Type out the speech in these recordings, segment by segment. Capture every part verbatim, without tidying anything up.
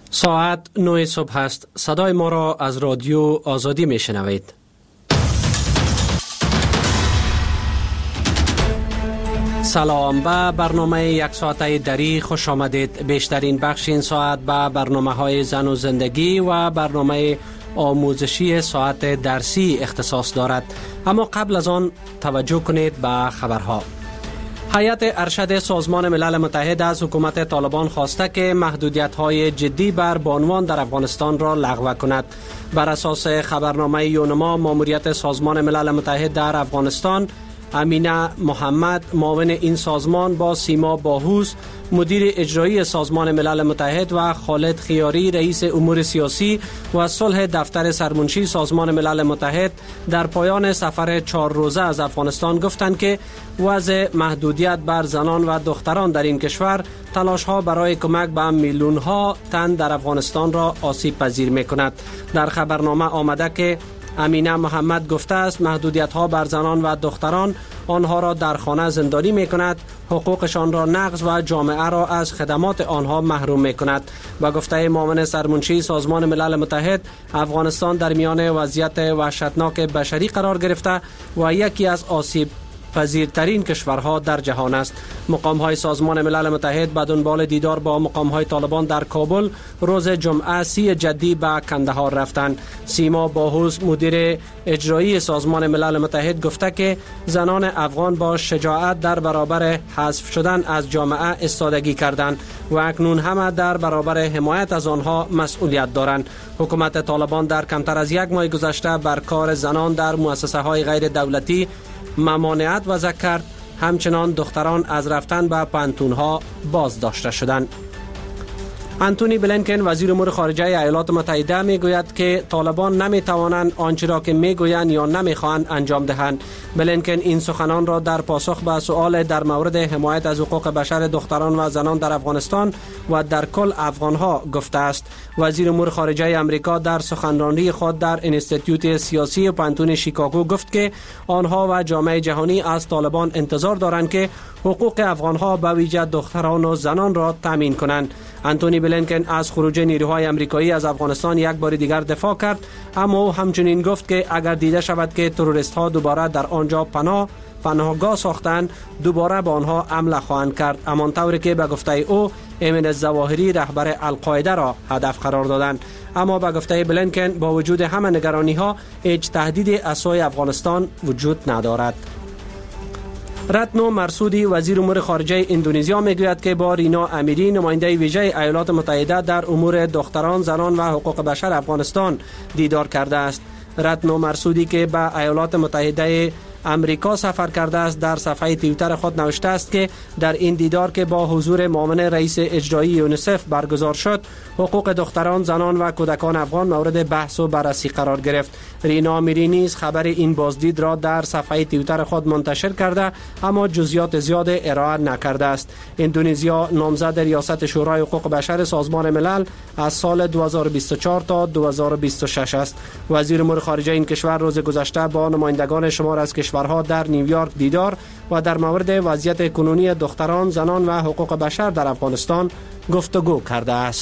ساعت نه صبح است. صدای ما را از رادیو آزادی می شنوید. سلام، به برنامه یک ساعته دری خوش آمدید. بیشترین بخش این ساعت به برنامه های زن و زندگی و برنامه آموزشی ساعت درسی اختصاص دارد. اما قبل از آن توجه کنید به خبرها. هیئت ارشد سازمان ملل متحد از حکومت طالبان خواسته که محدودیت‌های جدی بر بانوان در افغانستان را لغو کند. بر اساس خبرنامه یونما، ماموریت سازمان ملل متحد در افغانستان، امینه محمد معاون این سازمان با سیما باهوس مدیر اجرایی سازمان ملل متحد و خالد خیاری رئیس امور سیاسی و صلح دفتر سرمنشی سازمان ملل متحد در پایان سفر چهار روزه از افغانستان گفتند که وضع محدودیت بر زنان و دختران در این کشور تلاش‌ها برای کمک به میلیون‌ها تن در افغانستان را آسیب پذیر می‌کند. در خبرنامه آمده که امینه محمد گفته است محدودیت‌ها بر زنان و دختران آنها را در خانه زندانی می‌کند، حقوقشان را نقض و جامعه را از خدمات آنها محروم می‌کند. با گفته معاون سرمنشی سازمان ملل متحد، افغانستان در میان وضعیت وحشتناک بشری قرار گرفته و یکی از آسیب پذیرترین کشورها در جهان است. مقام‌های سازمان ملل متحد به دنبال دیدار با مقام‌های طالبان در کابل روز جمعه سی جدی به کندهار رفتند. سیما باهوس مدیر اجرایی سازمان ملل متحد گفته که زنان افغان با شجاعت در برابر حذف شدن از جامعه ایستادگی کردند و اکنون همه در برابر حمایت از آنها مسئولیت دارند. حکومت طالبان در کمتر از یک ماه گذشته بر کار زنان در مؤسسه‌های غیر دولتی ممانعت وضع کرد. همچنان دختران از رفتن به پانتون‌ها بازداشته شدند. انتونی بلینکن وزیر امور خارجه ایالات متحده میگوید که طالبان نمیتوانند آنچه را که میگویند یا نمیخواهند انجام دهند. بلینکن این سخنان را در پاسخ به سؤال در مورد حمایت از حقوق بشر دختران و زنان در افغانستان و در کل افغانها گفته است. وزیر امور خارجه آمریکا در سخنرانی خود در انستیتوت سیاسی پانتون شیکاگو گفت که آنها و جامعه جهانی از طالبان انتظار دارند که حقوق افغانها به ویژه دختران و زنان را تامین کنند. انتونی بلینکن از خروج نیروهای آمریکایی از افغانستان یک بار دیگر دفاع کرد، اما او همچنین گفت که اگر دیده شود که تروریست ها دوباره در آنجا پناه پناهگاه ساختند، دوباره به آنها حمله خواهند کرد، همانطوری که به گفته او ایمن الظواهری رهبر القاعده را هدف قرار دادند. اما به گفته بلینکن با وجود همه نگرانی ها هیچ تهدید عصای افغانستان وجود ندارد. رتنو مرسودی وزیر امور خارجه اندونزیا میگوید که با رینا امیری نماینده ویژه ایالات متحده در امور دختران، زنان و حقوق بشر افغانستان دیدار کرده است. رتنو مرسودی که به ایالات متحده امریکا سفر کرده است در صفحه توییتر خود نوشته است که در این دیدار که با حضور معاون رئیس اجرایی یونیسف برگزار شد، حقوق دختران، زنان و کودکان افغان مورد بحث و بررسی قرار گرفت. رینا امیری نیز خبر این بازدید را در صفحه توییتر خود منتشر کرده، اما جزئیات زیاد ارائه نکرده است. اندونزیا نامزد ریاست شورای حقوق بشر سازمان ملل از سال دو هزار و بیست و چهار تا دو هزار و بیست و شش است. وزیر امور خارجه این کشور روز گذشته با نمایندگان شمار از کشورها در نیویورک دیدار و در مورد وضعیت کنونی دختران، زنان و حقوق بشر در افغانستان گفتگو کرده است.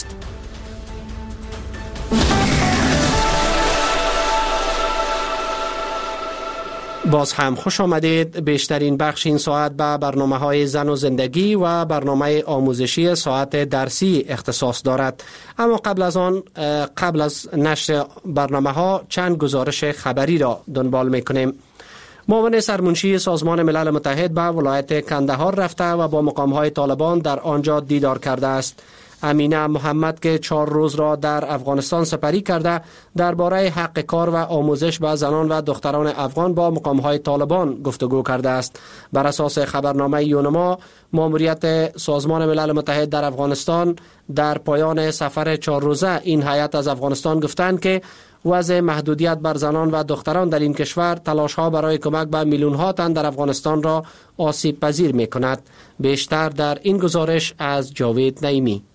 باز هم خوش آمدید. بیشترین بخش این ساعت به برنامه های زن و زندگی و برنامه آموزشی ساعت درسی اختصاص دارد. اما قبل از آن قبل از نشر برنامه ها چند گزارش خبری را دنبال می کنیم. معاون سرمنشی سازمان ملل متحد به ولایت کندهار رفته و با مقام‌های طالبان در آنجا دیدار کرده است. امینه محمد که چهار روز را در افغانستان سپری کرده، درباره حق کار و آموزش به زنان و دختران افغان با مقام‌های طالبان گفتگو کرده است. بر اساس خبرنامه یونما، ماموریت سازمان ملل متحد در افغانستان در پایان سفر چهار روزه این هیئت از افغانستان گفتند که وضع محدودیت بر زنان و دختران در این کشور تلاش‌ها برای کمک به میلیون‌ها تن در افغانستان را آسیب پذیر می‌کند. بیشتر در این گزارش از جاوید نعیمی.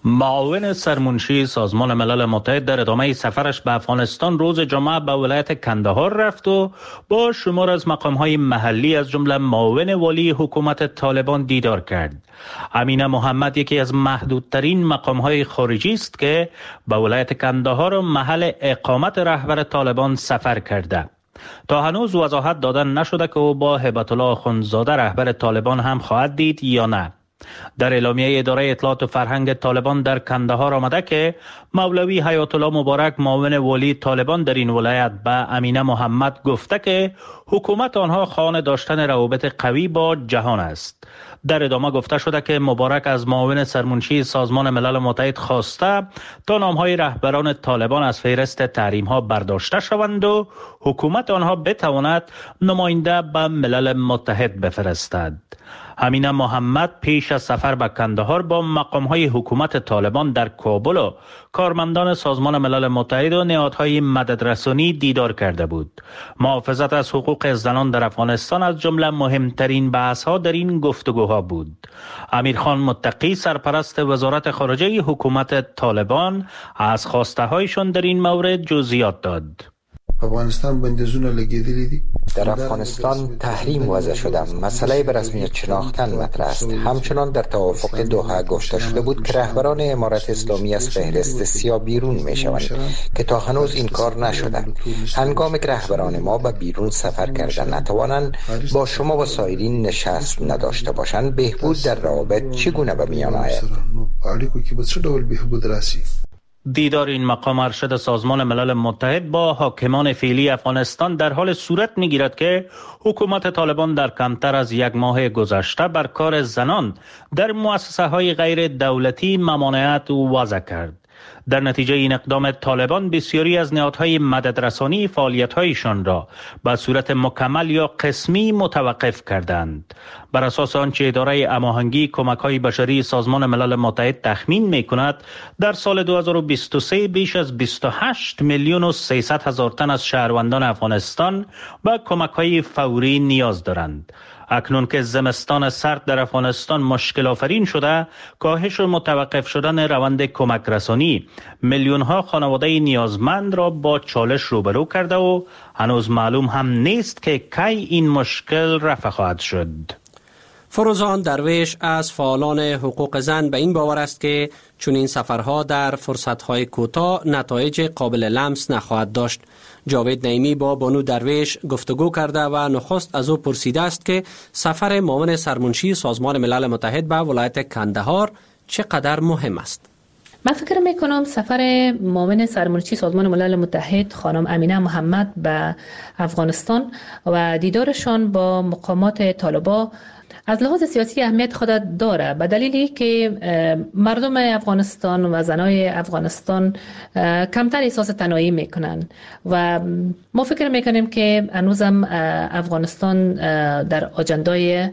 معاون سرمنشی سازمان ملل متحد در ادامه سفرش به افغانستان روز جمعه به ولایت کندهار رفت و با شمار از مقام‌های محلی از جمله معاون والی حکومت طالبان دیدار کرد. امینه محمد یکی از محدودترین مقام‌های خارجی است که به ولایت کندهار و محل اقامت رهبر طالبان سفر کرده. تا هنوز وضاحت دادن نشده که او با هیبت الله آخوندزاده رهبر طالبان هم خواهد دید یا نه. در اعلامیه اداره اطلاعات و فرهنگ طالبان در کندهار آمده که مولوی حیات الله مبارک معاون والی طالبان در این ولایت به امینه محمد گفته که حکومت آنها خواهان داشتن روابط قوی با جهان است. در ادامه گفته شده که مبارک از معاون سرمنشی سازمان ملل متحد خواسته تا نامهای رهبران طالبان از فهرست تحریم ها برداشته شوند و حکومت آنها بتواند نماینده به ملل متحد بفرستد. امینه محمد پیش از سفر به کندهار با مقام‌های حکومت طالبان در کابل و کارمندان سازمان ملل متحد و نهادهای مددرسانی دیدار کرده بود. محافظت از حقوق زنان در افغانستان از جمله مهمترین بحث‌ها در این گفتگوها بود. امیرخان متقی سرپرست وزارت خارجه حکومت طالبان از خواسته‌هایشان در این مورد جزئیات داد. افغانستان بندیزونه لګیدلې دي. در افغانستان تحریم وضع شده، مسئله به رسمیت شناختن مطرح است. همچنان در توافق دوحه گفته شده بود که رهبران امارت اسلامی از فهرست سیاه بیرون می شوند که تا هنوز این کار نشده. هنگامی که رهبران ما به بیرون سفر کردن نتوانند با شما و سایرین نشست نداشته باشند، بهبود در روابط چگونه به میان آید؟ دیدار این مقام ارشد سازمان ملل متحد با حاکمان فعلی افغانستان در حال صورت می‌گیرد که حکومت طالبان در کمتر از یک ماه گذشته بر کار زنان در مؤسسه‌های غیر دولتی ممانعت وضع کرد. در نتیجه این اقدام طالبان بسیاری از نهادهای مددرسانی فعالیت‌هایشان را به صورت مکمل یا قسمی متوقف کردند. بر اساس آنچه اداره هماهنگی کمک‌های بشری سازمان ملل متحد تخمین می‌کند، در سال دو هزار و بیست و سه بیش از بیست و هشت میلیون و سیصد هزار تن از شهروندان افغانستان به کمک‌های فوری نیاز دارند. اکنون که زمستان سرد در افغانستان مشکل آفرین شده، کاهش و متوقف شدن روند کمک رسانی میلیون ها خانواده نیازمند را با چالش روبرو کرده و هنوز معلوم هم نیست که کی این مشکل رفع خواهد شد. فروزان درویش از فعالان حقوق زن به این باور است که چون این سفرها در فرصتهای کوتاه نتایج قابل لمس نخواهد داشت. جاوید نعیمی با بانو درویش گفتگو کرده و نخست از او پرسیده است که سفر معاون سرمنشی سازمان ملل متحد به ولایت کندهار چقدر مهم است. من فکر میکنم سفر معاون سرمنشی سازمان ملل متحد خانم امینه محمد به افغانستان و دیدارشان با مقامات طالبان از لحاظ سیاسی اهمیت خود داره، به دلیلی که مردم افغانستان و زنای افغانستان کمتر احساس تنهایی میکنن و ما فکر میکنیم که هنوزم افغانستان در آجندای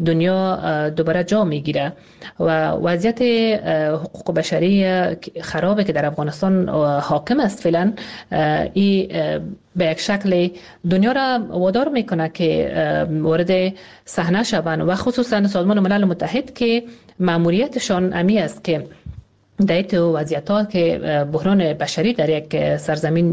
دنیا دوباره جا میگیره و وضعیت حقوق بشری خرابه که در افغانستان حاکم است فعلا، این به یک شکل دنیا را وادار میکنه که وارد صحنه شوند و خصوصا سازمان ملل متحد که مأموریتشان امی است که در تو وضعیت‌ها که بحران بشری در یک سرزمین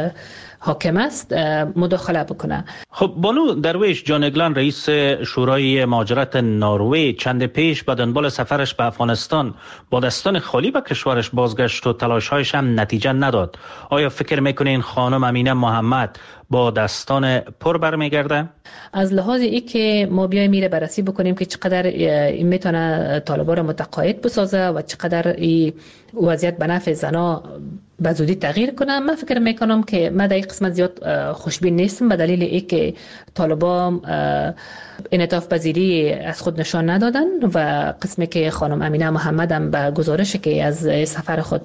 حاکم است مداخله بکنه. خب بانو درویش، جان اگلن رئیس شورای مهاجرت نروژ چند پیش به دنبال سفرش به افغانستان با دستان خالی به کشورش بازگشت و تلاش‌هایش هم نتیجه نداد. آیا فکر میکنین خانم امینه محمد با دستان پر برمیگرده؟ از لحاظ ای که ما بیایم میره بررسی بکنیم که چقدر این میتونه طالبان را متقاعد بسازه و چقدر این وضعیت به نفع زنا به زودی تغییر کنه، من فکر میکنم که من در این قسمت زیاد خوشبین نیستم، به دلیل ای که طالبان انعطاف پذیری از خود نشان ندادن و قسمی که خانم امینه محمد هم به گزارشی که از سفر خود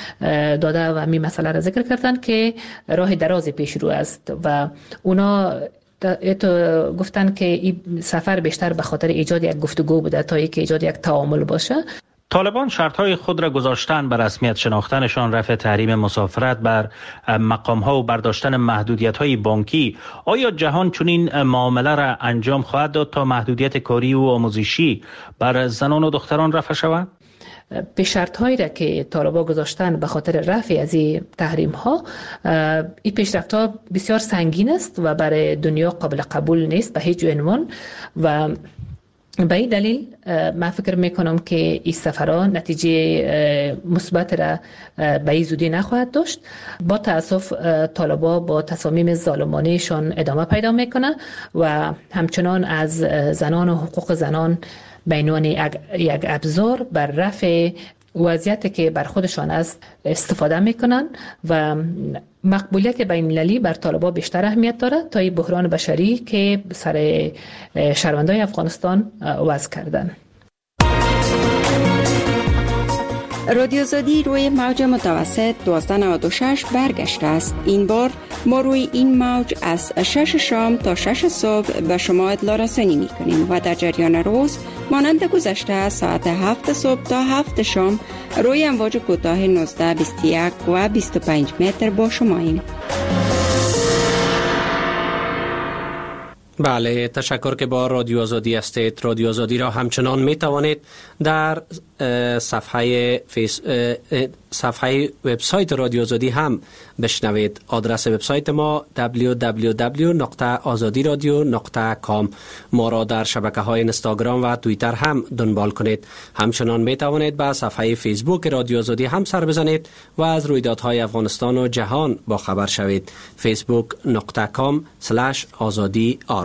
داده و می مسئله را ذکر کردن که راه درازی پیش رو است و اونا تو گفتن که این سفر بیشتر به خاطر ایجاد یک گفتگو بوده تا اینکه ایجاد یک تعامل باشه. طالبان شرطهای خود را گذاشتن بر رسمیت شناختنشان، رفع تحریم مسافرت بر مقام‌ها و برداشتن محدودیت‌های بانکی. آیا جهان چنین معامله را انجام خواهد داد تا محدودیت کاری و آموزشی بر زنان و دختران رفع شود؟ پیش‌شرط هایی را که طالبان گذاشتن به خاطر رفع از این تحریم ها، این پیشرفت ها بسیار سنگین است و برای دنیا قابل قبول نیست به هیچ عنوان. و به این دلیل من فکر میکنم که این سفرها نتیجه مثبت را به این زودی نخواهد داشت. با تاسف طالبان با تصامیم ظالمانه‌شان ادامه پیدا میکنه و همچنان از زنان و حقوق زنان به عنوان یک ابزار بر رفع وضعیتی که بر خودشان است استفاده میکنن و مقبولیت بین المللی بر طالبان بیشتر اهمیت دارد تا این بحران بشری که سر شهروندان افغانستان وضع کردن. رادیو آزادی روی موج متوسط دوازده نود و شش برگشته است. این بار ما روی این موج از شش شام تا شش صبح به شما اطلاع رسانی می کنیم و در جریان روز مانند گذشته ساعت هفت صبح تا هفت شام روی امواج کوتاه نوزده، بیست و یک و بیست و پنج متر با شماییم. بله، تشکر که با رادیو آزادی هستید. رادیو آزادی را همچنان می توانید در صفحه فیس صفحه وبسایت رادیو آزادی هم بشنوید. آدرس وبسایت ما دبلیو دبلیو دبلیو نقطه آزادی رادیو نقطه کام. ما را در شبکه‌های اینستاگرام و توییتر هم دنبال کنید. همچنان می توانید به صفحه فیسبوک رادیو آزادی هم سر بزنید و از رویدادهای افغانستان و جهان با خبر شوید. فیسبوک نقطه کام اسلش آزادی آر.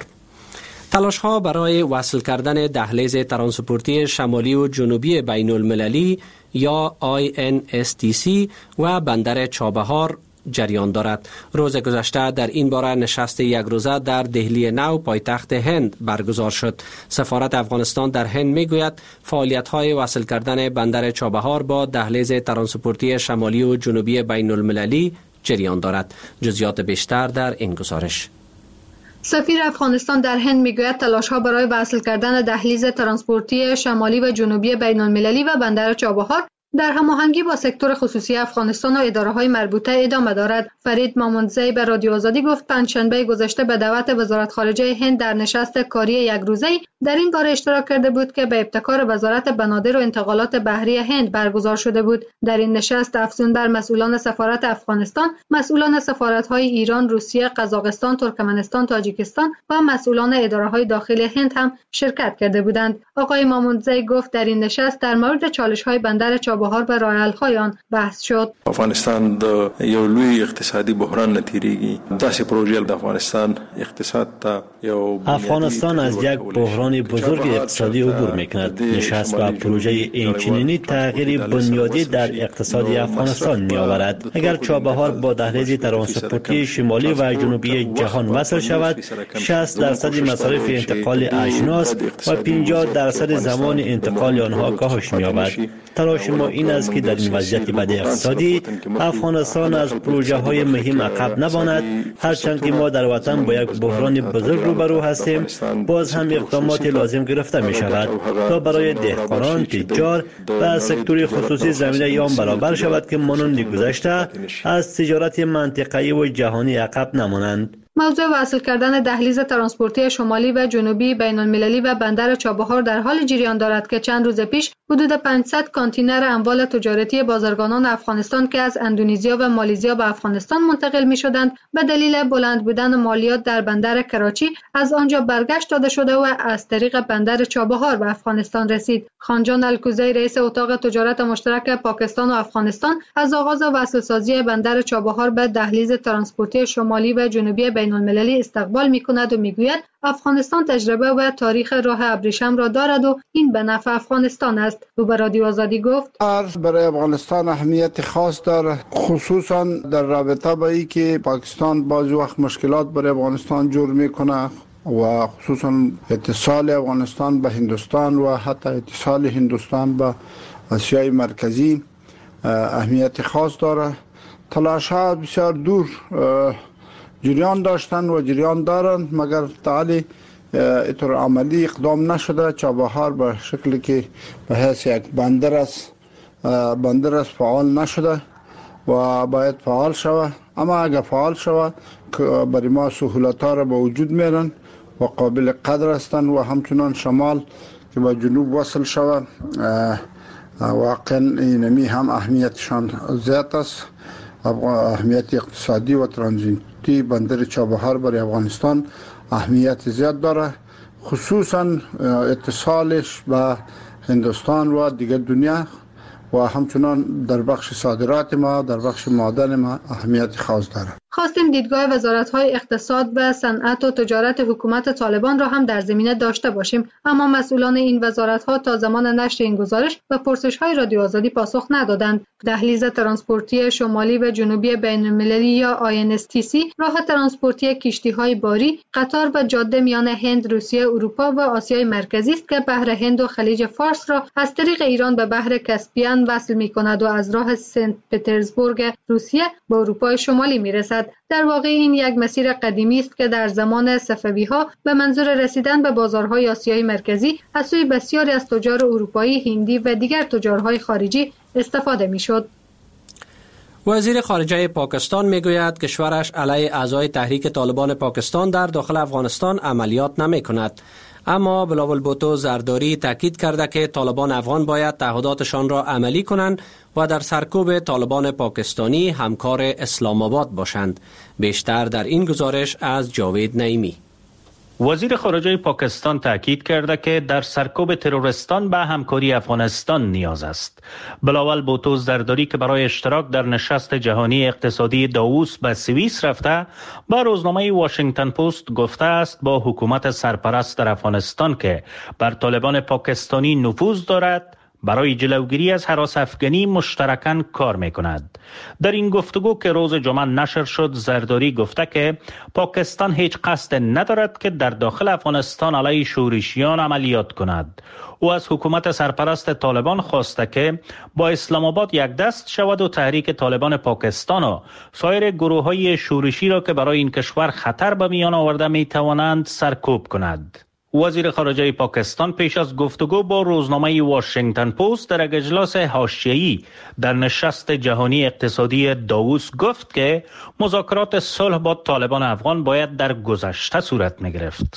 تلاش ها برای وصل کردن دهلیز ترانسپورتی شمالی و جنوبی بین المللی یا آی ان اس تی سی و بندر چابهار جریان دارد. روز گذشته در این باره نشست یک روزه در دهلی نو پایتخت هند برگزار شد. سفارت افغانستان در هند میگوید فعالیت های وصل کردن بندر چابهار با دهلیز ترانسپورتی شمالی و جنوبی بین المللی جریان دارد. جزئیات بیشتر در این گزارش. سفیر افغانستان در هند میگوید تلاش‌ها برای وصل کردن دهلیز ترانسپورتی شمالی و جنوبی بین المللی و بندر چابهار در هماهنگی با سکتور خصوصی افغانستان و اداره‌های مربوطه ادامه دارد. فرید ماموندزی به رادیو آزادی گفت پنجشنبه گذشته به دعوت وزارت خارجه هند در نشست کاری یک روزه‌ای در این باره اشتراک کرده بود که به ابتکار وزارت بنادر و انتقالات بحری هند برگزار شده بود. در این نشست افزون بر مسئولان سفارت افغانستان، مسئولان سفارت‌های ایران، روسیه، قزاقستان، ترکمنستان، تاجیکستان و مسئولان اداره‌های داخلی هند هم شرکت کرده بودند. آقای ماموندزی گفت در این نشست در مورد چالش‌های بندر چابهار به راه حل‌های آن بحث شد. افغانستان د یو لوی اقتصادي بحران نتیریږي. داسې پروژې د افغانستان اقتصاد ته یو افغانستان از یک بحران بزرگ اقتصادی عبور می‌کند. نشست و پروژه اینچنینی تغییر بنیادی در اقتصاد افغانستان می‌آورد. اگر چابهار با دهلیز ترانسپورتی شمالی و جنوبی جهان وصل شود، شصت درصد مصارف انتقال اجناس و پنجاه درصد زمان انتقال آنها کاهش می‌یابد. تلاش ما این است که در این وضعیت بد اقتصادی افغانستان از پروژه های مهم عقب نماند. هرچند که ما در وطن با یک بحران بزرگ روبرو هستیم، باز هم اقدامات لازم گرفته می شود تا برای دهقانان، تجار و سکتور خصوصی زمینه آن برابر شود که مانند گذشته از تجارت منطقه‌ای و جهانی عقب نمانند. موضوع وصل کردن دهلیز ترانسپورتی شمالی و جنوبی بین المللی و بندر چابهار در حال جریان دارد که چند روز پیش حدود پانصد کانتینر اموال تجارتی بازرگانان افغانستان که از اندونزیا و مالزیا به افغانستان منتقل می شدند به دلیل بلند بودن مالیات در بندر کراچی از آنجا برگشت داده شده و از طریق بندر چابهار به افغانستان رسید. خانجان الکوزی رئیس اتاق تجارت مشترک پاکستان و افغانستان از آغاز وصل سازی بندر چابهار به دهلیز ترانسپورتی شمالی و جنوبی بین المللی استقبال می کند و می گوید افغانستان تجربه و تاریخ راه ابریشم را دارد و این به نفع افغانستان است. او به رادیو آزادی گفت برای افغانستان اهمیت خاص دارد، خصوصا در رابطه با این که پاکستان بعضی وقت مشکلات برای افغانستان جور میکنه و خصوصا اتصال افغانستان به هندوستان و حتی اتصال هندوستان به آسیای مرکزی اهمیت خاص دارد. تلاش ها بسیار دور جریان داشتن و جریان دارند، مگر تعالی اطور عملی اقدام نشده. چابهار به شکلی که به حیث یک بندر است بندر است فعال نشده و باید فعال شود. اما اگر فعال شود برای ما سهولت ها را به وجود میارن و قابل قدر هستند و همچنان شمال که با جنوب وصل شود واقعا اینمی هم اهمیتشان زیاد است. اهمیت اقتصادی و ترانزیتی بندر چابهار برای افغانستان اهمیت زیاد داره، خصوصا اتصالش به هندوستان و دیگر دنیا و همچنان در بخش صادرات ما، در بخش معدن ما اهمیت خاص داره. خواستیم دیدگاه وزارت‌های اقتصاد و صنعت و تجارت حکومت طالبان را هم در زمینه داشته باشیم، اما مسئولان این وزارت‌ها تا زمان نشر این گزارش و پرسش‌های رادیو آزادی پاسخ ندادند. دهلیز ترانسپورتی شمالی و جنوبی بین‌المللی یا آی ان اس تی سی راه ترانسپورتی کشتی‌های باری، قطار و جاده میان هند، روسیه، اروپا و آسیای مرکزی است که بحر هند و خلیج فارس را از طریق ایران به بحر کاسپیان وصل می‌کند و از راه سنت پترزبورگ روسیه به اروپای شمالی می‌رسد. در واقع این یک مسیر قدیمی است که در زمان صفوی‌ها به منظور رسیدن به بازارهای آسیای مرکزی از سوی بسیاری از تجار اروپایی، هندی و دیگر تجارهای خارجی استفاده می‌شد. وزیر خارجه پاکستان میگوید کشورش علیه اعضای تحریک طالبان پاکستان در داخل افغانستان عملیات نمی‌کند. اما بلاول بوتو زرداری تاکید کرده که طالبان افغان باید تعهداتشان را عملی کنند و در سرکوب طالبان پاکستانی همکار اسلام آباد باشند. بیشتر در این گزارش از جاوید نعیمی. وزیر خارجه پاکستان تاکید کرده که در سرکوب تروریستان به همکاری افغانستان نیاز است. بلاول بوتو زرداری که برای اشتراک در نشست جهانی اقتصادی داووس به سوئیس رفته، با روزنامه واشنگتن پست گفته است با حکومت سرپرست در افغانستان که بر طالبان پاکستانی نفوذ دارد برای جلوگیری از هراس افغانی مشترکاً کار می‌کند. در این گفتگو که روز جمعه نشر شد، زرداری گفته که پاکستان هیچ قصد ندارد که در داخل افغانستان علیه شورشیان عملیات کند. او از حکومت سرپرست طالبان خواسته که با اسلام آباد یک دست شود و تحریک طالبان پاکستان و سایر گروه‌های شورشی را که برای این کشور خطر به میان آورده می‌توانند سرکوب کند. وزیر خارجه پاکستان پیش از گفتگو با روزنامه واشنگتن پست در یک اجلاس حاشیه‌ای در نشست جهانی اقتصادی داووس گفت که مذاکرات صلح با طالبان افغان باید در گذشته صورت می‌گرفت.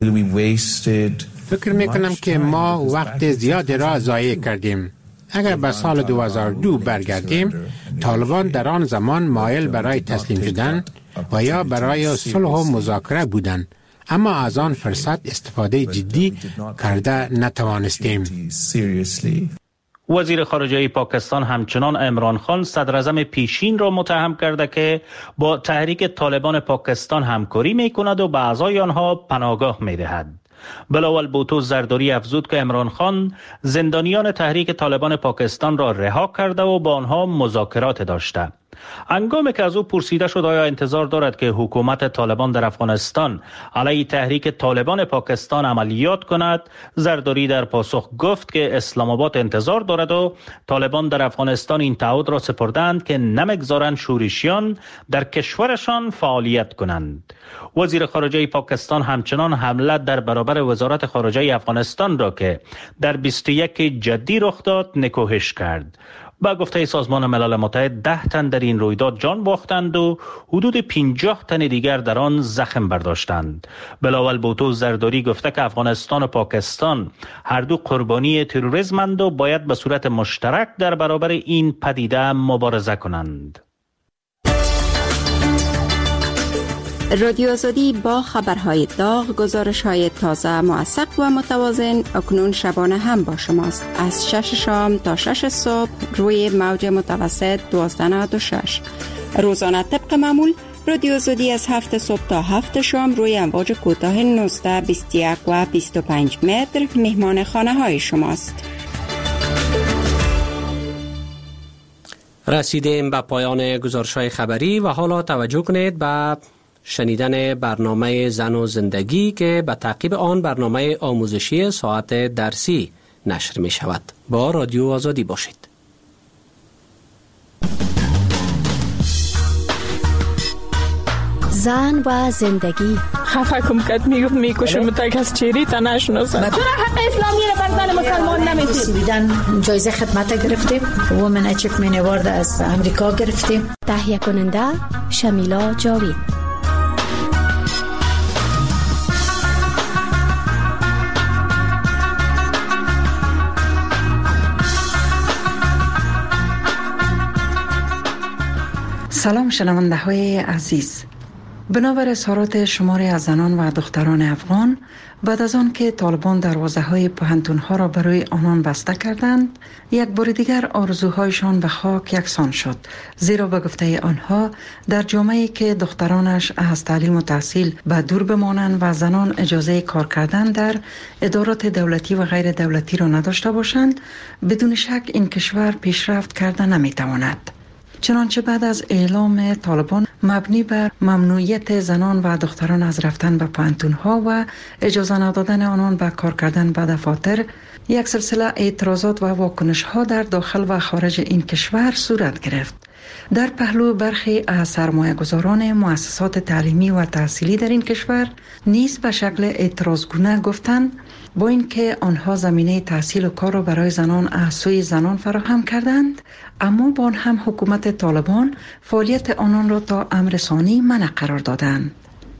فکر می‌کنم که ما وقت زیاد را ضایع کردیم. اگر به سال دو هزار و دو برگردیم، طالبان در آن زمان مایل برای تسلیم شدن و یا برای صلح و مذاکره بودند. اما از آن فرصت استفاده جدی کرده نتوانستیم. وزیر خارجه پاکستان همچنان عمران خان صدر اعظم پیشین را متهم کرده که با تحریک طالبان پاکستان همکاری می کند و به اعضای آنها پناهگاه می دهد. بلاول بوتو زرداری افزود که عمران خان زندانیان تحریک طالبان پاکستان را رها کرده و با آنها مذاکرات داشته. هنگامی که از او پرسیده شد آیا انتظار دارد که حکومت طالبان در افغانستان علیه تحریک طالبان پاکستان عملیات کند، زرداری در پاسخ گفت که اسلام آباد انتظار دارد و طالبان در افغانستان این تعهد را سپردند که نمیگذارند شورشیان در کشورشان فعالیت کنند. وزیر خارجه پاکستان همچنان حمله در برابر وزارت خارجه افغانستان را که در بیست و یک جدی رخ داد نکوهش کرد. با گفته سازمان ملل متحد ده تن در این رویداد جان باختند و حدود پنجاه تن دیگر در آن زخم برداشتند. بلاول بوتو زرداری گفته که افغانستان و پاکستان هر دو قربانی تروریسمند و باید به صورت مشترک در برابر این پدیده مبارزه کنند. رادیو آزادی با خبرهای داغ، گزارش‌های تازه، موثق و متوازن اکنون شبانه هم با شماست. از شش شام تا شش صبح روی موج متوسط دوازده نود و شش. روزانه طبق معمول رادیو آزادی از هفت صبح تا هفت شام روی امواج کوتاه نوزده، بیست و یک و بیست و پنج متر مهمان خانه های شماست. رسیدیم به پایان گزارش‌های خبری و حالا توجه کنید به شنیدن برنامه زن و زندگی که به تعقیب آن برنامه آموزشی ساعت درسی نشر می شود. با رادیو آزادی باشید. زن و زندگی. خفه کم کت میگفت میکشم تا کس چیری تا نشناسم. چرا حق اسلامی رو بر زن مسلمان نمیدید؟ سویدن جایزه خدمت گرفتیم. وومن اچیومنت اوارد از امریکا گرفتیم. تهیه کننده شمیلا جاوید. سلام شنونده های عزیز. بنابر اظهارات شماری از زنان و دختران افغان بعد از آن که طالبان دروازه های پوهنتون ها را برای آنان بسته کردند، یک بار دیگر آرزوهایشان به خاک یکسان شد، زیرا به گفته آنها در جامعه‌ای که دخترانش از تعلیم و تحصیل به دور بمانند و زنان اجازه کار کردن در ادارات دولتی و غیر دولتی را نداشته باشند، بدون شک این کشور پیشرفت کرده نمیتواند. چنانچه بعد از اعلام طالبان مبنی بر ممنوعیت زنان و دختران از رفتن به پوهنتون‌ها و اجازه ندادن آنان به کار کردن به دفاتر، یک سلسله اعتراضات و واکنش‌ها در داخل و خارج این کشور صورت گرفت. در پهلو برخی از سرمایه‌گذاران مؤسسات تعلیمی و تحصیلی در این کشور نیز به شکل اعتراضگونه گفتند با اینکه آنها زمینه تحصیل و کار را برای زنان از سوی زنان فراهم کردند، اما با آن هم حکومت طالبان فعالیت آنان را تا امر ثانی منع قرار دادند.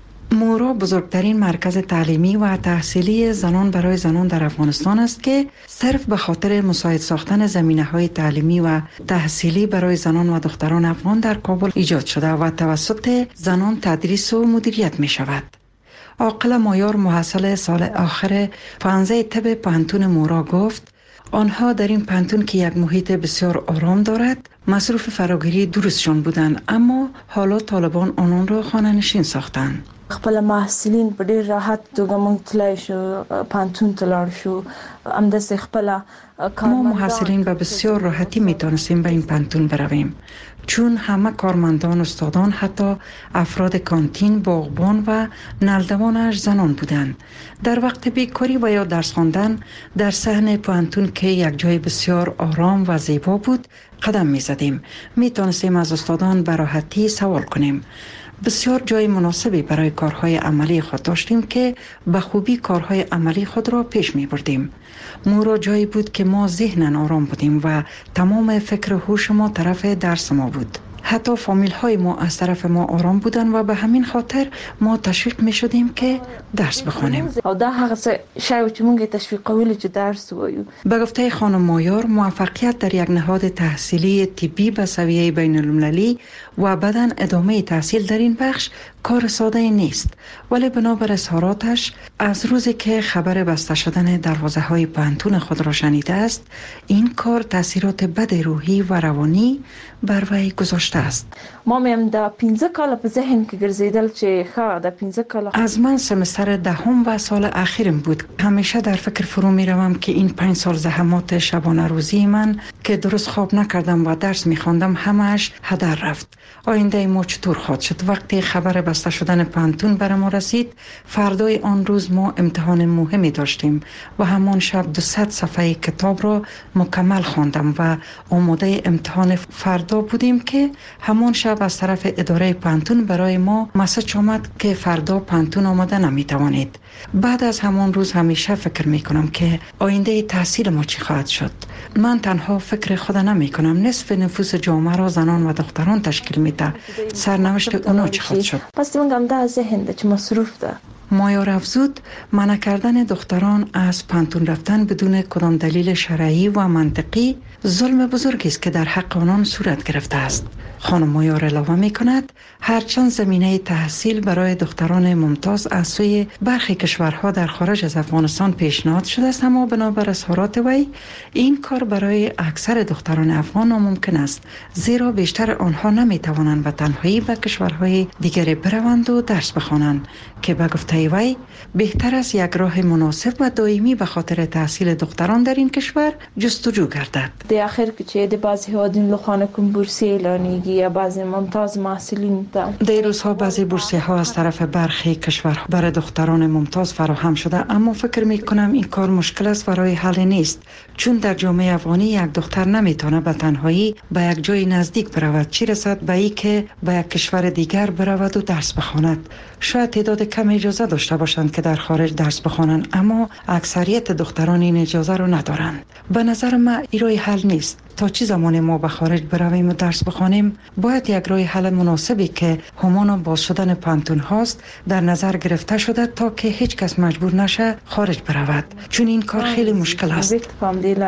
مورا بزرگترین مرکز تعلیمی و تحصیلی زنان برای زنان در افغانستان است که صرف به خاطر مساعد ساختن زمینه‌های تعلیمی و تحصیلی برای زنان و دختران افغان در کابل ایجاد شده و توسط زنان تدریس و مدیریت می شود. عاقله مایار محصل سال آخر پانزده طب پوهنتون مورا گفت آنها در این پوهنتون که یک محیط بسیار آرام دارد مصروف فراگیری درستشان بودند، اما حالا طالبان آنان را خانه نشین ساختند. خپل محصلین په ډیر راحت توګه مونږ تلای شو، پانتون تلار شو، همداسې خپل ما محصلین به بسیار راحتی میتونستیم به این پانتون برویم، چون همه کارمندان، استادان، حتی افراد کانتین، باغبان و نلدوانش زنان بودند. در وقت بیکاری و یا درس خواندن در صحن پانتون که یک جای بسیار آرام و زیبا بود قدم میزدیم، میتونستیم از استادان به راحتی سوال کنیم. بسیار جای مناسبی برای کارهای عملی خود داشتیم که به خوبی کارهای عملی خود را پیش می بردیم. مورا جایی بود که ما ذهناً آرام بودیم و تمام فکر و هوش ما طرف درس ما بود. حتی فامیل های ما از طرف ما آرام بودن و به همین خاطر ما تشویق می شدیم که درس بخوانیم. او دا هغه شای چې مونږ تشویقول چې درس وایو. به گفته خانم مایار، موفقیت در یک نهاد تحصیلی طبی به سویه بین المللی و بعداً ادامه تحصیل در این بخش کار ساده نیست، ولی بنابر اظهاراتش از روزی که خبر بسته شدن دروازه های پوهنتون خود را شنیده است، این کار تاثیرات بد روحی و روانی بر وی گذاشته است. ما میم دا پنځه کاله په ذهن کې ګرځیدل چې ښه دا پنځه کاله از من سمستر دهم و سال اخیرم بود. همیشه در فکر فرو می روم که این پنج سال زحمات شبانه روزی من که درست خواب نکردم و درس می خواندم همش هدر رفت. آینده ما چطور خواهد شد؟ وقتی خبر بسته شدن پوهنتون بر ما رسید، فردای آن روز ما امتحان مهمی داشتیم و همان شب دویست صفحه کتاب را مکمل خواندم و آماده امتحان فردا بودیم که همان شب از طرف اداره پوهنتون برای ما مسج آمد که فردا پوهنتون آماده نمی توانید. بعد از همان روز همیشه فکر می کنم که آینده تحصیل ما چی خواهد شد. من تنها فکر خود نمی کنم، نصف نفوس جامعه را زنان و دختران تشکیل می ده. سرنوشت اونا چی خواهد شد؟ پس دیگه هم ده ذهن ده چه مصروف ده. مایار افزود منع کردن دختران از پوهنتون رفتن بدون کدام دلیل شرعی و منطقی ظلم بزرگی است که در حق آنان صورت گرفته است. خانم مایار علاوه می کند هرچند زمینه تحصیل برای دختران ممتاز از سوی برخی کشورها در خارج از افغانستان پیشنهاد شده است، اما بنابر اظهارات وی این کار برای اکثر دختران افغان ناممکن است، زیرا بیشتر آنها نمی توانند به تنهایی به کشورهای دیگری بروند و درس بخوانند که به گفته وی بهتر است یک راه مناسب و دائمی به خاطر تحصیل دختران در این کشور جستجو گردد. در آخر که چه د بعضی هادین لخانه کم بورسی اعلانیگی یا بعضی ممتاز محصلین تا در روزها بعضی بورسی ها از طرف برخی کشورها برای دختران ممتاز فراهم شده، اما فکر می کنم این کار مشکل است و راه حل نیست، چون در جامعه افغانی یک دختر نمیتونه به تنهایی به یک جای نزدیک برود، چی رسد به ای که به یک کشور دیگر برود و درس بخواند. شاید تعداد کم اجازه داشته باشند که در خارج درس بخوانند، اما اکثریت دختران این اجازه رو ندارند. به نظر من این راه حل نیست. تا چه زمان ما به خارج برویم و درس بخوانیم، باید یک راه حل مناسبی که همان باز شدن پوهنتون هاست در نظر گرفته شده تا که هیچ کس مجبور نشه خارج برود، چون این کار خیلی مشکل است.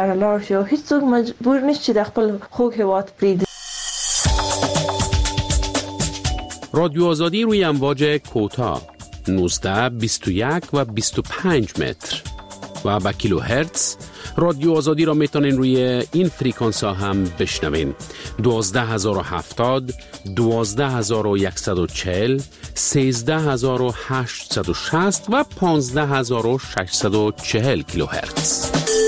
هیچ څوک مجبور نیست چې د خپل خوږ هیواد پریږدي. رادیو آزادی روی امواج کوتاه نوزده، بیست و یک و بیست و پنج متر و با کیلو هرتز. رادیو آزادی را میتونین روی این فریکانس ها هم بشنوین: دوازده هزار و هفتاد، دوازده هزار و صد و چهل، سیزده هزار و هشتصد و شصت و پانزده هزار و ششصد و چهل کیلو هرتز.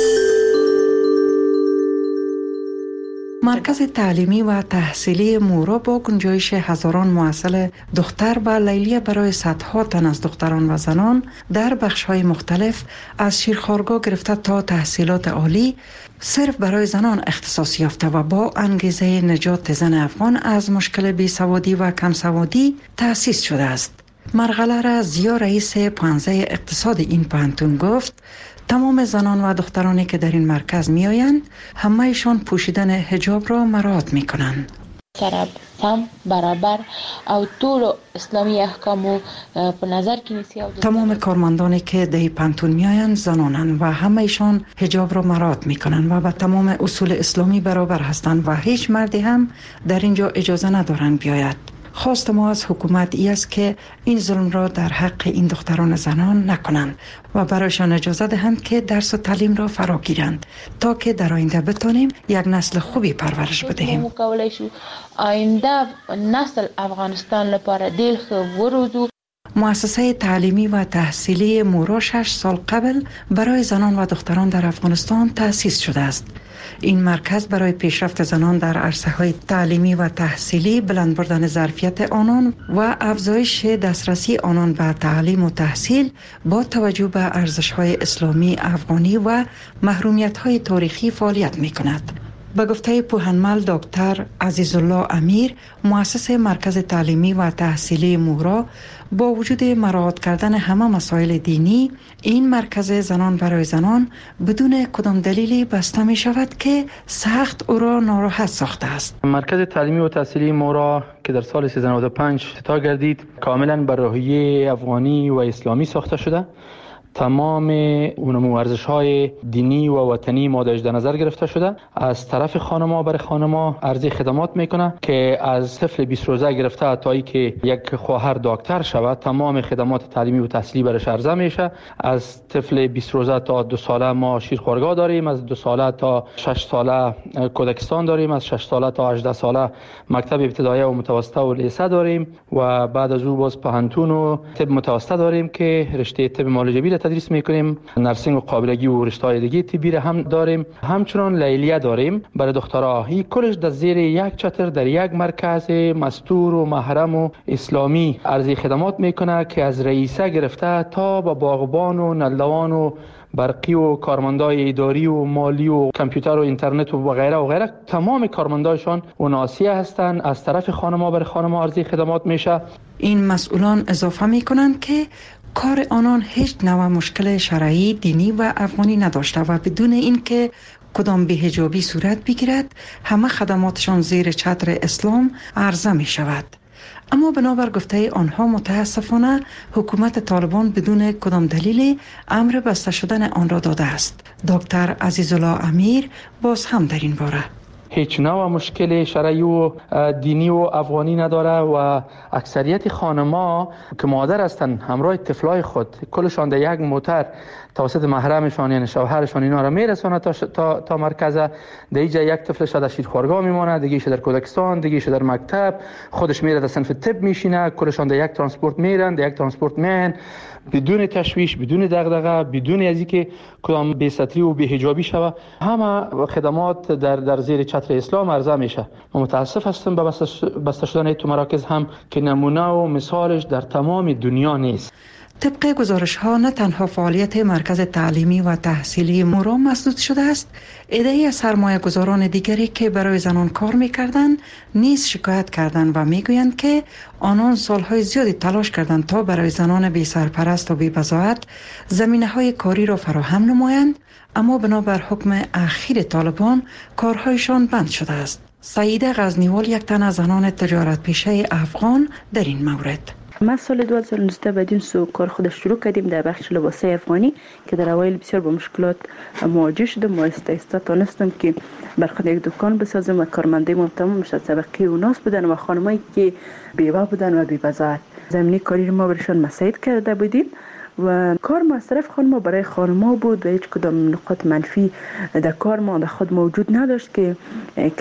مرکز تعلیمی و تحصیلی مورا با گنجایش هزاران معسل دختر و لیلیه برای صدها تن از دختران و زنان در بخش‌های مختلف از شیرخوارگاه گرفته تا تحصیلات عالی صرف برای زنان اختصاص یافته و با انگیزه نجات زن افغان از مشکل بیسوادی و کمسوادی تأسیس شده است. مرغله را زیا رئیس پانزه اقتصاد این پانتون گفت تمام زنان و دخترانی که در این مرکز می آیند همه ایشان پوشیدن حجاب را مراعات می کنند. سره سم برابر او ټول اسلامی احکامو په نظر کې نیسي. تمام کارمندانی که در پانتون می آیند زنانند و همه ایشان حجاب را مراعات می کنند و به تمام اصول اسلامی برابر هستند و هیچ مردی هم در اینجا اجازه ندارند بیاید. خواست ما از حکومت ای است که این ظلم را در حق این دختران زنان نکنند و برایشان اجازه دهند که درس و تعلیم را فرا گیرند تا که در آینده بتانیم یک نسل خوبی پرورش بدهیم. آینده نسل افغانستان لپاره ډیر ښه وروزو. مؤسسه تعلیمی و تحصیلی مورا شش سال قبل برای زنان و دختران در افغانستان تأسیس شده است. این مرکز برای پیشرفت زنان در عرصه‌های تعلیمی و تحصیلی، بلند بردن ظرفیت آنان و افزایش دسترسی آنان به تعلیم و تحصیل با توجه به ارزش‌های اسلامی افغانی و محرومیت‌های تاریخی فعالیت می‌کند. به گفته پوهنمل دکتر عزیزالله امیر، مؤسس مرکز تعلیمی و تحصیلی مورا، با وجود مراعات کردن همه مسائل دینی، این مرکز زنان برای زنان بدون کدام دلیلی بسته می شود که سخت او را ناراحت ساخته است. مرکز تعلیمی و تحصیلی مورا که در سال سیزده نود و پنج افتتاح گردید، کاملا بر روحیه افغانی و اسلامی ساخته شده. تمام اونمو ارزش‌های دینی و وطنی ماده‌اش در نظر گرفته شده. از طرف خانم‌ها برای خانم‌ها عرضه خدمات میکنه که از طفل بیست روزه گرفته تا اینکه یک خواهر دکتر شود تمام خدمات تعلیمی و تحصیلی برش عرضه میشه. از طفل بیست روزه تا دو ساله ما شیرخوارگاه داریم، از دو ساله تا شش ساله کودکستان داریم، از شش ساله تا هجده ساله مکتب ابتدایی و متوسطه و لیسه داریم و بعد از او باز پهنتون و طب متوسطه داریم که رشته طب معالجه تدریس میکنیم. نرسینگ و قابلگی و رشته‌های دیگه طبی هم داریم. همچنان لیلیه داریم برای دخترها. این کلش در زیر یک چتر در یک مرکز مستور و محرم و اسلامی عرضه خدمات میکنه که از رئیسه گرفته تا با باغبان و نلوان و برقی و کارمندای اداری و مالی و کامپیوتر و اینترنت و غیره و غیره تمام کارمندایشان و ناسیه هستند. از طرف خانم‌ها برای خانم‌ها عرضه خدمات میشه. این مسئولان اضافه میکنند که کار آنان هیچ نوع مشکل شرعی، دینی و افغانی نداشته و بدون اینکه کدام بی‌حجابی صورت بگیرد همه خدماتشان زیر چتر اسلام عرضه می شود. اما بنابر گفته آنها متاسفانه حکومت طالبان بدون کدام دلیلی امر بسته شدن آن را داده است. دکتر عزیزالله امیر باز هم در این باره هیچ نوع مشکل شرعی و دینی و افغانی نداره و اکثریت خانم‌ها که مادر هستند همراه طفلای خود کلشان در یک موتر توسط محرمشان یعنی شوهرشان اینا را میرسونه تا, تا, تا مرکز. در اینجا یک طفلش در شیرخوارگاه میمونه، دیگه‌اش در کودکستان، دیگه‌اش در مکتب، خودش میره در صنف طب میشینه، کلشان در یک ترانسپورت میرن، در یک ترانسپورت میان بدون تشویش، بدون دغدغه، بدون از اینکه کدام بی‌ستری و بی‌حجابی شوه. همه خدمات در در زیر چتر اسلام عرضه میشه. ما متاسف هستم به بسته شدن این مراکز هم که نمونه و مثالش در تمام دنیا نیست. طبق گزارش ها نه تنها فعالیت مرکز تعلیمی و تحصیلی مورا مسدود شده است، عده‌ای از سرمایه گذاران دیگری که برای زنان کار میکردند نیز شکایت کردند و میگویند که آنان سالهای زیادی تلاش کردند تا برای زنان بی سرپرست و بی بضاعت زمینه های کاری را فراهم نمایند، اما بنابر حکم اخیر طالبان کارهایشان بند شده است. سعیده غزنیوال یک تن از زنان تجارت پیشه افغان در این مورد ما سال دو هزار و نوزده بدیم سو کار خود شروع کردیم در بخش لباسای افغانی که در اوایل بسیار با مشکلات مواجه شدم و آهسته آهسته تانستم که بر خود یک دکان بسازم و کارمندایمان تمامش از طبقه اوناس بودن و خانمایی که بیوه بودن و بی‌وزارت. زمینه کاری ما برشان مساعد کرده بودیم و کار ما از طرف خانم برای خانم بود و هیچ کدام نقاط منفی در کار ما در خود موجود نداشت که